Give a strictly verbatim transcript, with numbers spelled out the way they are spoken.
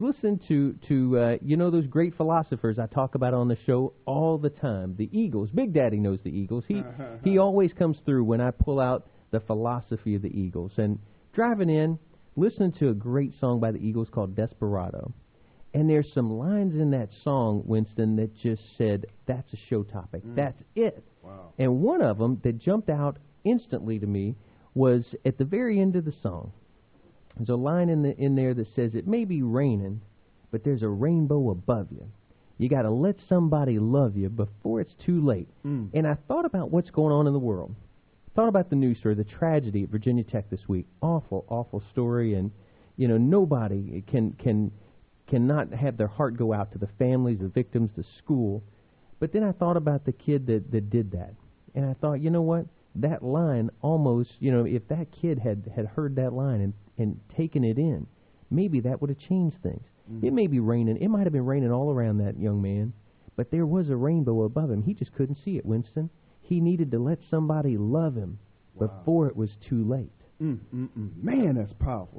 listen to, to uh, you know, those great philosophers I talk about on the show all the time. The Eagles. Big Daddy knows the Eagles. He, he always comes through when I pull out the philosophy of the Eagles. And driving in, listening to a great song by the Eagles called Desperado. And there's some lines in that song, Winston, that just said, that's a show topic. Mm. That's it. Wow. And one of them that jumped out instantly to me was at the very end of the song. There's a line in the in there that says, it may be raining, but there's a rainbow above you. You got to let somebody love you before it's too late. Mm. And I thought about what's going on in the world. Thought about the news story, the tragedy at Virginia Tech this week. Awful, awful story. And, you know, nobody can can... cannot have their heart go out to the families, the victims, the school. But then I thought about the kid that, that did that. And I thought, you know what? That line almost, you know, if that kid had, had heard that line and, and taken it in, maybe that would have changed things. Mm-hmm. It may be raining. It might have been raining all around that young man, but there was a rainbow above him. He just couldn't see it, Winston. He needed to let somebody love him wow. before it was too late. Mm, mm, mm. Man, that's powerful.